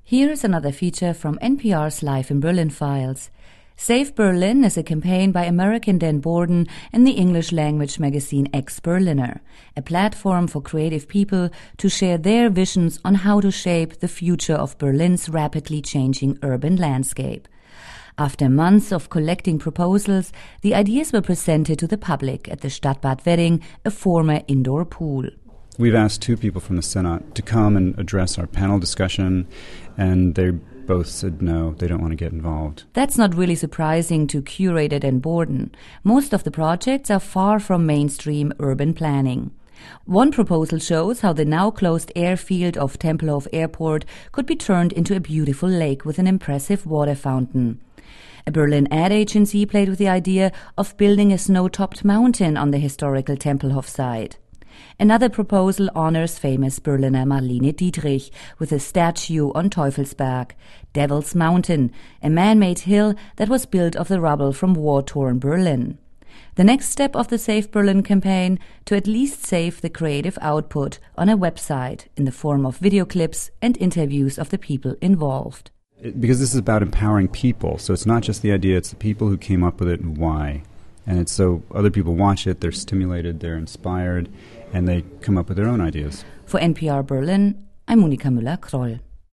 Here's another feature from NPR's Live in Berlin files. Save Berlin is a campaign by American Dan Borden and the English-language magazine Ex-Berliner, a platform for creative people to share their visions on how to shape the future of Berlin's rapidly changing urban landscape. After months of collecting proposals, the ideas were presented to the public at the Stadtbad Wedding, a former indoor pool. We've asked two people from the Senate to come and address our panel discussion, and they both said no, they don't want to get involved. That's not really surprising to curator Dan Borden. Most of the projects are far from mainstream urban planning. One proposal shows how the now closed airfield of Tempelhof Airport could be turned into a beautiful lake with an impressive water fountain. A Berlin ad agency played with the idea of building a snow-topped mountain on the historical Tempelhof site. Another proposal honors famous Berliner Marlene Dietrich with a statue on Teufelsberg, Devil's Mountain, a man-made hill that was built of the rubble from war-torn Berlin. The next step of the Save Berlin campaign, to at least save the creative output on a website in the form of video clips and interviews of the people involved. Because this is about empowering people, so it's not just the idea, it's the people who came up with it and why. And it's so other people watch it, they're stimulated, they're inspired, and they come up with their own ideas. For NPR Berlin, I'm Monika Müller-Kroll.